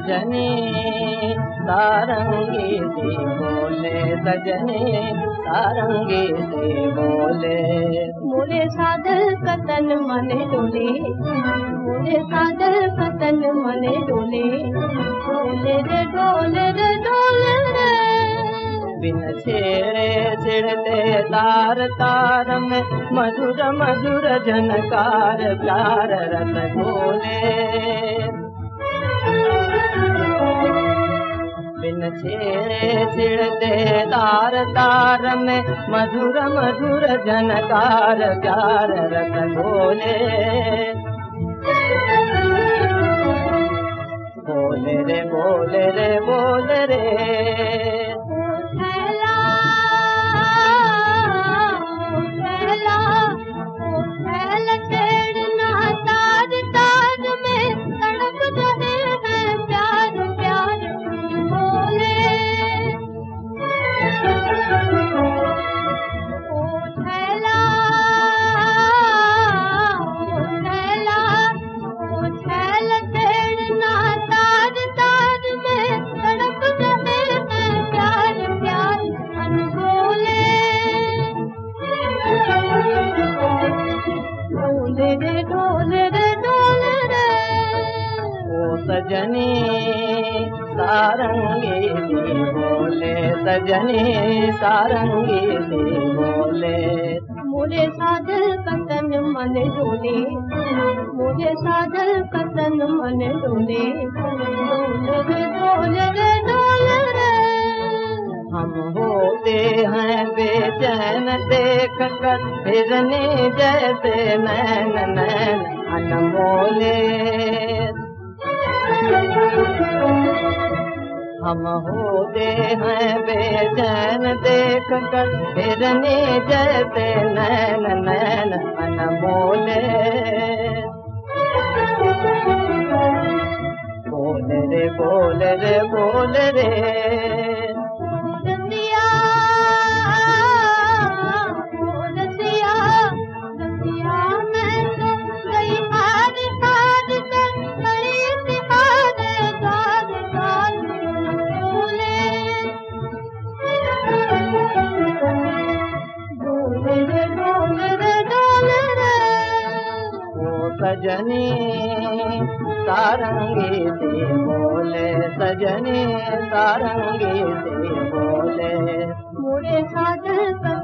सजनी सारंगी से बोले, सजनी सारंगी से बोले। मोरे सादर कतन मने डोले, मोरे सादर कतन मने डोले, डोले रे डोले रे डोले रे। बिन छेड़े छिड़ते तार तार में मधुर मधुर झनकार प्यार रस बोले। बिन छेड़े छिड़ते तार तार में मधुर मधुर झनकार प्यार रस बोले। बोले रे बोले रे बोले रे। सजनी सारंगी से बोले, सजनी सारंगी से बोले। मोरे सादर कतन मन डोले, मोरे सादर कतन मन डोले, डोले रे डोले रे डोले रे। हम होते हैं बेचैन देख कर हिरनी जैसे नैन नैन अनमोले। हम होते हैं बेचैन देख कर हिरनी जैसे नैन नैन अनमोले। बोले रे बोले रे बोले रे। सजनी सारंगी से बोले, सजनी सारंगी से बोले। मोरे सादर